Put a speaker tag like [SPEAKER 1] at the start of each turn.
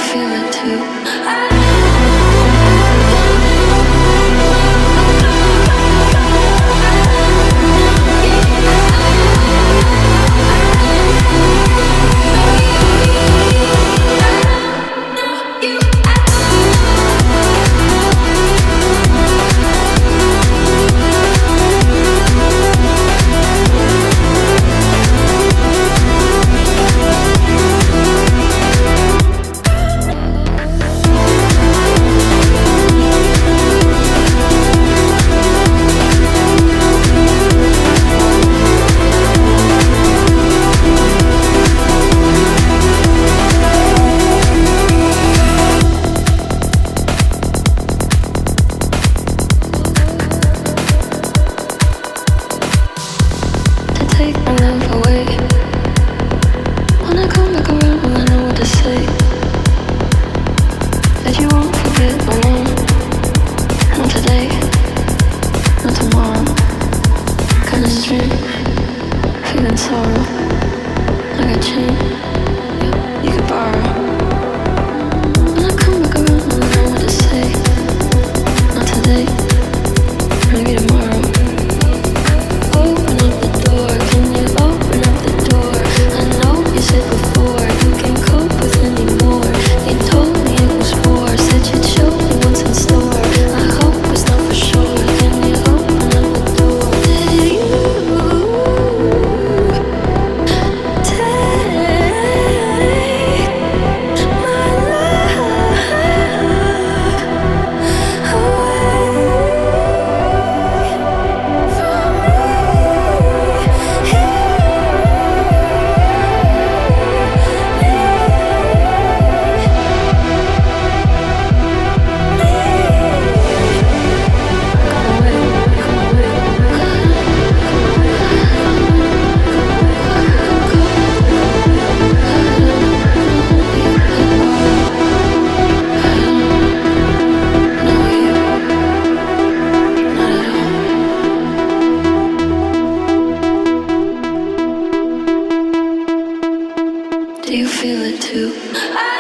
[SPEAKER 1] feel it too? Take my love away. When I come back around, will I know what to say? That you won't forget my name. Not today, not tomorrow. Kinda strange, feeling sorrow. Like a chain you could borrow. When I come back around, will I know what to say? Not today, maybe tomorrow. Open up the door, can you open up the door? I know you said before you can't cope with anymore. You told me it was war, said you'd show me what's in store. I hope it's not for sure. Can you open up the door? Did you take my love away from Do you feel it too?